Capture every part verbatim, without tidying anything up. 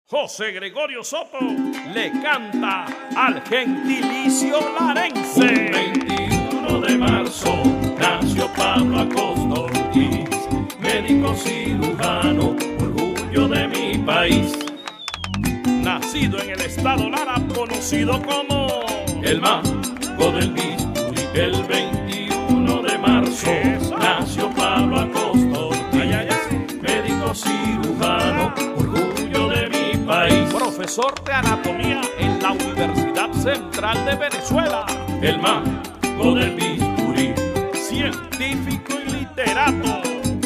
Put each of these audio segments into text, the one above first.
José Gregorio Soto le canta al gentilicio larense. Un veintiuno de marzo nació Pablo Acosta Ortiz, médico cirujano, orgullo de mi país. Nacido en el estado Lara, conocido como el mago del bisturí. El veintiuno de marzo Eso. nació Pablo Acosta Ortiz, ay, ay, ay. médico cirujano, orgullo de mi país. Profesor de anatomía en la Universidad Central de Venezuela. El mago del bisturí. Científico y literato.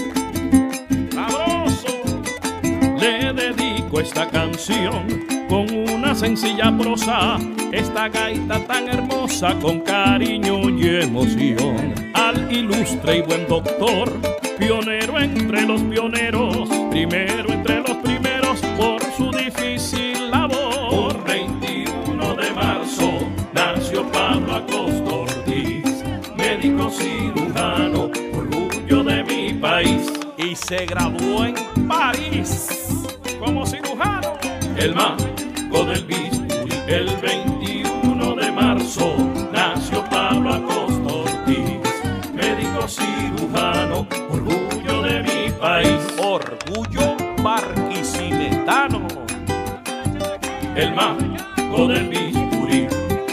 Sabroso. Le dedico esta canción con una sencilla prosa, esta gaita tan hermosa con cariño y emoción. Al ilustre y buen doctor, pionero entre los pioneros, primero entre los primeros por su difícil labor. Un veintiuno de marzo nació Pablo Acosta Ortiz, médico cirujano, orgullo de mi país. Y se graduó en París como cirujano. El mago del bisturí. El veintiuno de marzo nació Pablo Acosta Ortiz, médico cirujano, orgullo de mi país. Orgullo barquisimetano. El mago del bisturí.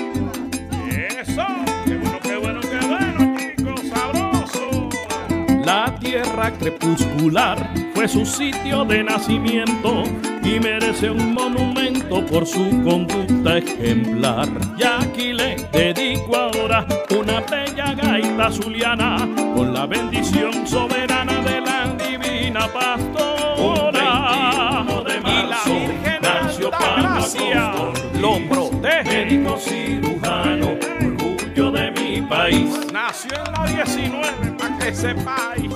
Eso, qué bueno, qué bueno, qué bueno, chicos, sabroso. La tierra crepuscular fue su sitio de nacimiento y merece un monumento por su conducta ejemplar. Y aquí le dedico ahora una bella gaita zuliana con la bendición soberana de la divina pastora. Un veintiuno de marzo, Y la Virgen nació de Pablo Altagracia Acosta Ortiz, lo protege. médico cirujano, orgullo de mi país. Nació en la diecinueve, para que sepáis.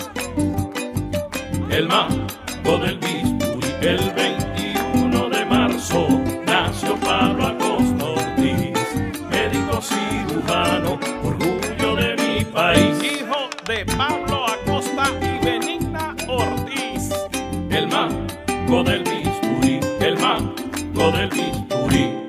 El mago del bisturí. El veintiuno de marzo nació Pablo Acosta Ortiz, médico cirujano, orgullo de mi país. Hijo de Pablo Acosta y Benigna Ortiz. El mago del bisturí. El mago del bisturí.